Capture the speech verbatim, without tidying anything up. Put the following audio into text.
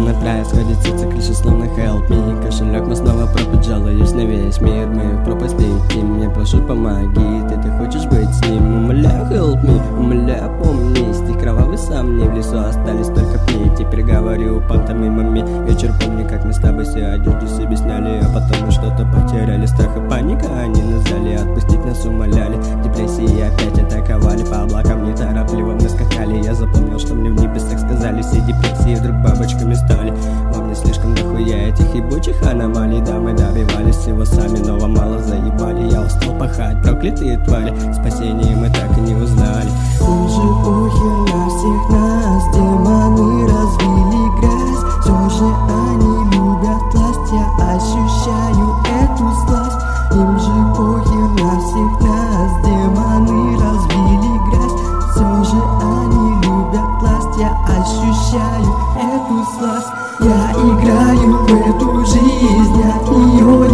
мной происходит циклично, словно help me. Кошелек мы снова пропит, жалуюсь на весь мир. Мы в пропасть летим, мне прошу помоги. Ты, ты хочешь быть с ним, умоляю help me. Умоляю, помни, стих кровавый сам не в лесу, остались только пни. Теперь говорю пантомимами, вечер помни, как мы с тобой все одежду себе сняли, а потом мы что-то потеряли. Страх и паника, они назвали, отпустить нас умоляли. Депрессии опять атаковали, по облакам неторопливо мы скакали. Я запомнил, что мне в небесах сказали, все депрессии вдруг бабочками стали. Во мне слишком дохуя этих ебучих аномалий. Да, мы добивались всего сами, но вам мало заебали. Я устал пахать, проклятые твари, спасение мы так и не узнали. Им же похер на всех нас, демоны развили грязь. Все же они любят власть, я ощущаю эту сласть. Им же похер на всех нас, демоны развили грязь. Все же они любят власть, я ощущаю эту сласть. Я играю в эту жизнь, от нее